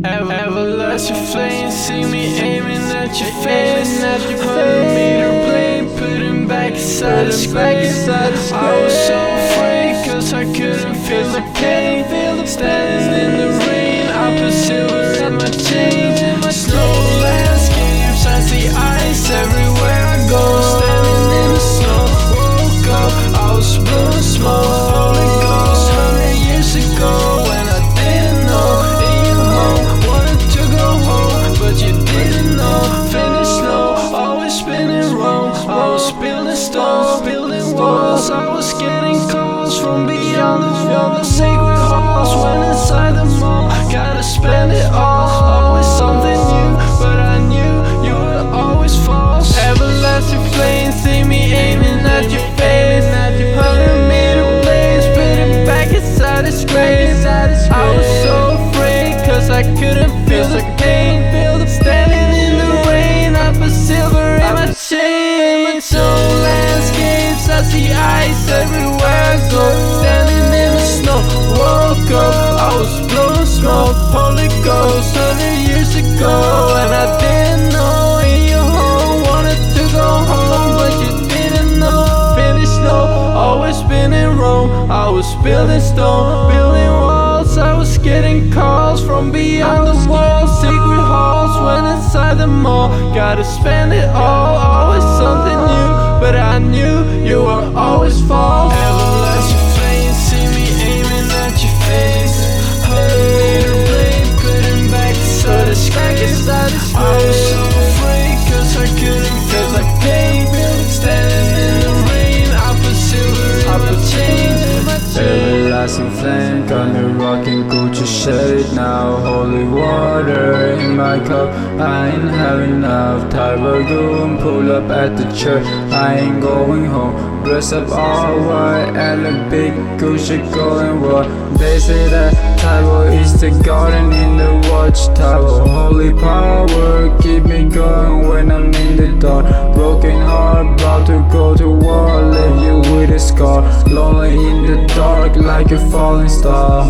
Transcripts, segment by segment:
Everlasting flame, see me aiming at your face. 100-meter blade, putting back inside the space. I was so afraid, cause I couldn't feel the pain. Standing in the rain, I put silver in my chain. Snow landscapes, I see ice everywhere I go. Standing in the snow, woke up, I was blowing smoke. Holy Ghost, 100 years ago, when I didn't know. In your home, wanted to go home, but you didn't know. Finished slow, always spinning wrong. I was building stones, building walls. I was getting calls from beyond the sacred halls. Went inside the mall, gotta spend it all. Always something new, but I knew you were always false. Everlasting flame, see me aiming at your face. 100-meter blades, putting back inside its grace. I was so afraid, cause I couldn't feel the pain. Standing in the rain, I put silver in my chain. So landscapes, I see ice everywhere I go. Standing in the snow, woke up, I was blowing smoke. Holy Ghost, 100 years ago, and I didn't know. In your home, wanted to go home, but you didn't know. Finished slow, always been in Rome. I was building stone, building walls. I was getting calls from beyond the walls. Secret halls, went inside the mall. Gotta spend it all, always something new, but I knew you were always false. Everlasting flame, see me aiming at your face. 100-meter blade, putting back inside the space. I was so afraid, cause I couldn't feel the pain. Standing in the rain, I put silver in my chain. Everlasting flame, got me rocking Gucci shade now. Holy water in my cup, I ain't having enough. Tyler Goon, pull up at the church, I ain't going home. Dress up all white and a big Gucci going wild. They say that Tyler is the garden in the watchtower. Holy power, keep me going when I'm in the dark. Broken heart, about to go to war, leave you with a scar. Lonely in the dark like a falling star.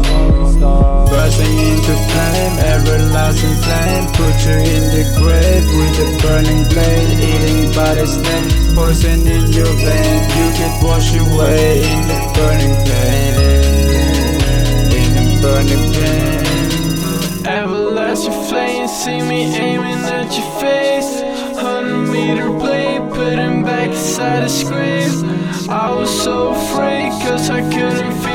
Bursting into flame, everlasting flame. Put you in the grave with a burning blade. Eating by the snake, poison in your vein. You get washed away in the burning flame. In the burning flame. Everlasting flame, see me aiming at your face. 100-meter blade, putting back inside its grave. I was so afraid, cause I couldn't feel